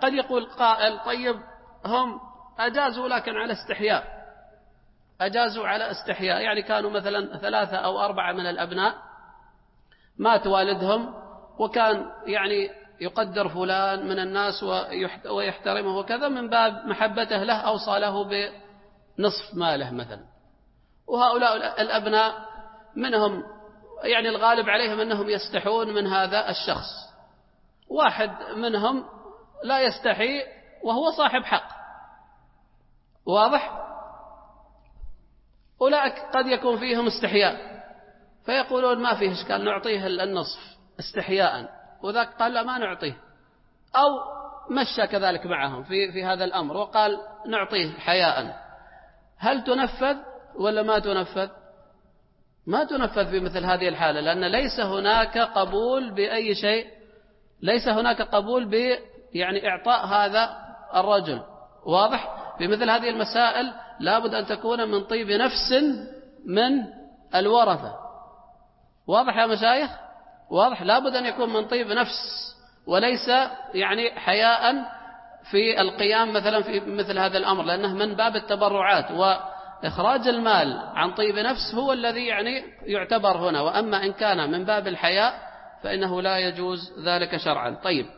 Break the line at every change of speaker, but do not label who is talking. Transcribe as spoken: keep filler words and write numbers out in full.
قد يقول قائل طيب هم أجازوا لكن على استحياء، أجازوا على استحياء، يعني كانوا مثلا ثلاثة أو أربعة من الأبناء، مات والدهم وكان يعني يقدر فلان من الناس ويحترمه وكذا، من باب محبته له أوصى له بنصف ماله مثلا. وهؤلاء الأبناء منهم يعني الغالب عليهم أنهم يستحون من هذا الشخص، واحد منهم لا يستحي وهو صاحب حق، واضح؟ أولئك قد يكون فيهم استحياء فيقولون ما فيه إشكال نعطيه النصف استحياء، وذاك قال لا ما نعطيه، أو مشى كذلك معهم في, في هذا الأمر وقال نعطيه حياء. هل تنفذ ولا ما تنفذ؟ ما تنفذ في مثل هذه الحالة، لأن ليس هناك قبول بأي شيء، ليس هناك قبول ب يعني إعطاء هذا الرجل، واضح؟ في مثل هذه المسائل لابد أن تكون من طيب نفس من الورثة، واضح يا مشايخ؟ واضح، لابد أن يكون من طيب نفس وليس يعني حياء في القيام مثلا في مثل هذا الأمر، لأنه من باب التبرعات، وإخراج المال عن طيب نفس هو الذي يعني يعتبر هنا، وأما إن كان من باب الحياء فإنه لا يجوز ذلك شرعا. طيب،